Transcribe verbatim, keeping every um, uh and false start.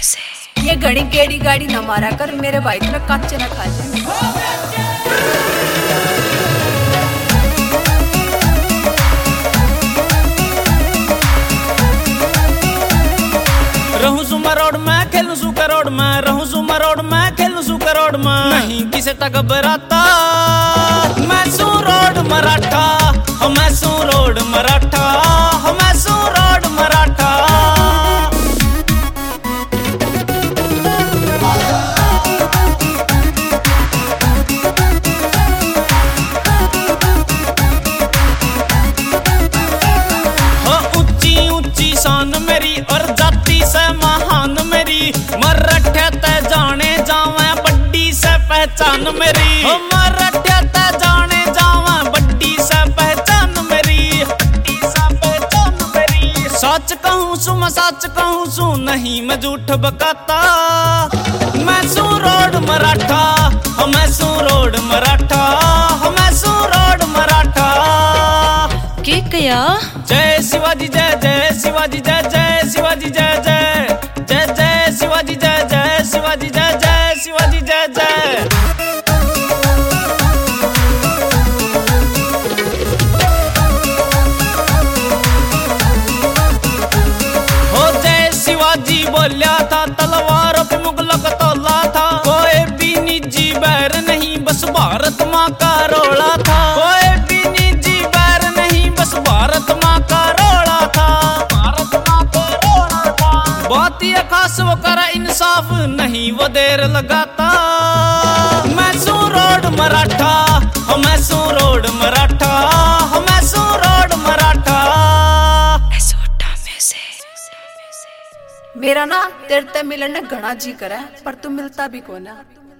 से ये घड़ी केड़ी गाड़ी न मारा कर मेरे भाई तुम्हें कच्चे न खा जाए। रहूं सु मरोड़ में खेलूं सु करोड़ में, रहूं सु मरोड़ में खेलूं सु करोड़ में, नहीं किसे तक घबराता मैं सू रोड मराठा, मैं सू रोड मराठा, मैं सू रोड मराठा। हो ऊंची ऊंची शान मेरी और जाति से महान मेरी, मराठा ते जाने जावे बड्डी से पहचान मेरी, हो मराठा ते जाने जावे बड्डी से पहचान मेरी, बड्डी से पहचान मेरी। सच कहूँ सु मैं सच कहूँ सु नहीं मैं झूठ बकाता, मैं सू रोड मराठा, मैं सू रोड मराठा, मैं सू रोड मराठा। के कया जय शिवाजी जय जय शिवाजी जय जय शिवाजी जय जय जय जय शिवाजी जय जय शिवाजी जय जय शिवाजी जय जय। हो जय शिवाजी बोलिया था तलवारों पे मुगलों का तोला था, कोई भी निजी बैर नहीं बस भारत माँ का रोला था, कोई भी निजी बैर नहीं बस भारत माँ का रोला था, भारत माँ का रोला था। बहुत ही खास वो करा इंसाफ नहीं वो देर लगाता, मैं सू रोड मराठा, मैं सू रोड मराठा, मैं सू रोड मराठा। मेरा ना तेरे ते मिलने घना जी करे पर तू मिलता भी को ना।